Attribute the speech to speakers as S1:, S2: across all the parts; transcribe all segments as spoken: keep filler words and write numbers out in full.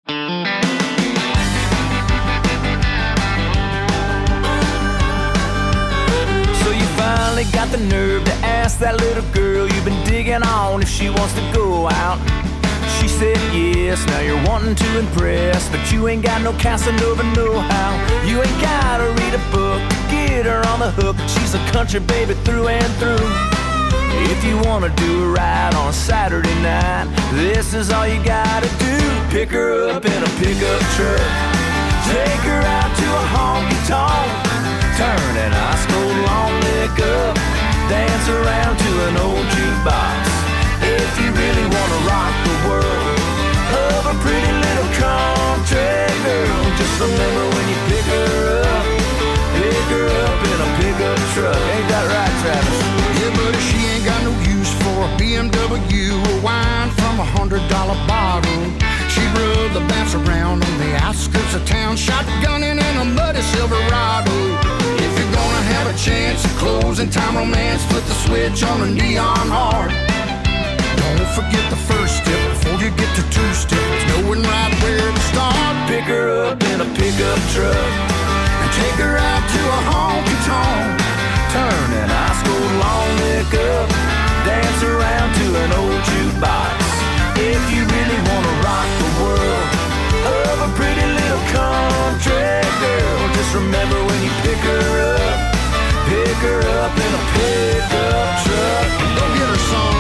S1: So you finally got the nerve to ask that little girl you've been digging on if she wants to go out. She said yes, now you're wanting to impress, but you ain't got no Casanova know-how. You ain't gotta read a book to get her on the hook. She's a country baby through and through. If you wanna do a ride on a Saturday night, this is all you gotta do. Pick her up in a pickup truck, take her out to a honky-tonk, turn an ice cold long neck up, dance around to an old jukebox. If you really wanna rock the world of a pretty little country girl, just remember when you pick her up, pick her up in a pickup truck. Ain't that right, Travis?
S2: Yeah, buddy, she ain't got no use for a B M W or wine from a hundred dollar bottle. She'd rather bounce around on the outskirts of town, shotgunning in a muddy Silverado. If you're gonna have a chance at closing time romance, flip the switch on a neon heart. Don't forget the first step before you get to two steps, knowing right where to start.
S1: Pick her up in a pickup truck
S2: and take her out to a honky-tonk,
S1: turn an ice cold long neck up, dance around to an old jukebox. If you really wanna rock the world of a pretty little country girl, just remember when you pick her up, pick her up in a pickup truck.
S2: Go get her, son.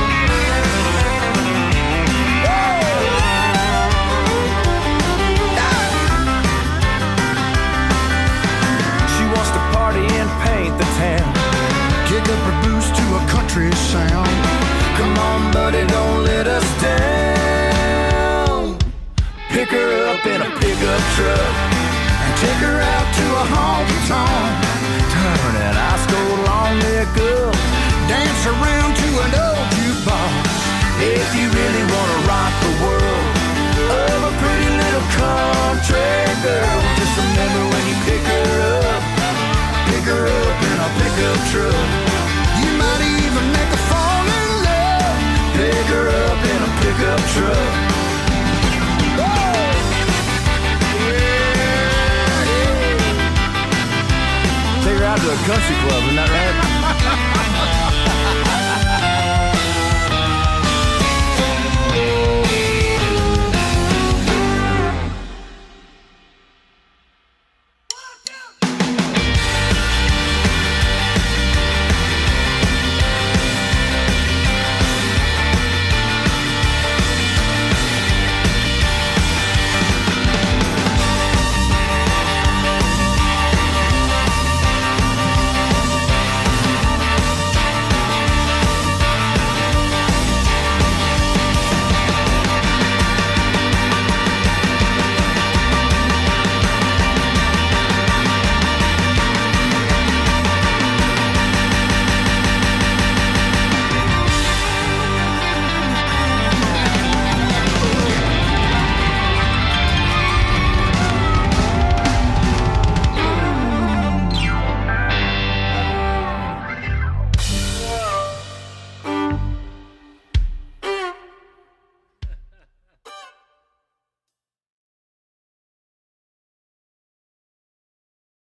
S1: Paint the town,
S2: kick up her boots to a country sound.
S1: Come on, buddy, don't let us down. Pick her up in a pickup truck
S2: and take her out to a honky-tonk,
S1: turn an ice cold long neck up,
S2: dance around to an old jukebox.
S1: If you really wanna rock the world of a pretty little country girl, just remember when you pick her up, pick her up in a pickup truck.
S2: You might even make her fall in love.
S1: Pick her up in a pickup truck.
S2: Whoa! Yeah, yeah.
S1: Take her out to a country club, isn't that right?